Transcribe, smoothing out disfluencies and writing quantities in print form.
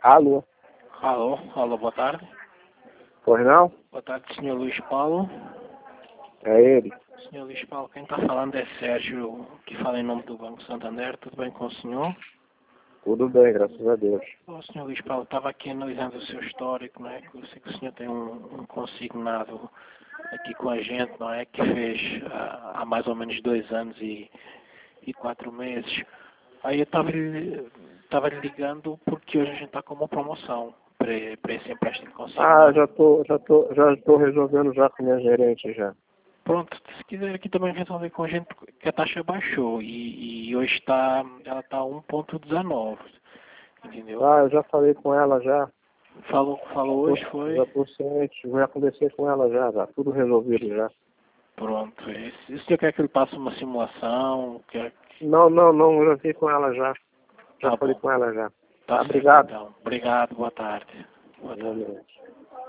Alô? Alô, alô, boa tarde. Pois não? Boa tarde, senhor Luís Paulo. É ele. Senhor Luís Paulo, quem está falando é Sérgio, que fala em nome do Banco Santander. Tudo bem com o senhor? Tudo bem, graças a Deus. O senhor Luís Paulo, estava aqui analisando o seu histórico, não é? Que eu sei que o senhor tem um consignado aqui com a gente, não é? Que fez há mais ou menos 2 anos e 4 meses. Aí eu estava lhe ligando porque hoje a gente está com uma promoção para esse empréstimo Ah, consignado. já tô resolvendo já com minha gerente já. Pronto, se quiser aqui também resolver com a gente, que a taxa baixou e hoje ela está a 1,19, entendeu? Ah, eu já falei com ela já. Falou hoje, foi? Já tô ciente, já conversei com ela já. Tudo resolvido já. Pronto. E se o senhor quer que ele passe uma simulação, quer... Não, eu já vi com ela já. Já Tá falei bom. com ela já. Tá certo, Obrigado. então. Obrigado, boa tarde. Boa tarde. Realmente.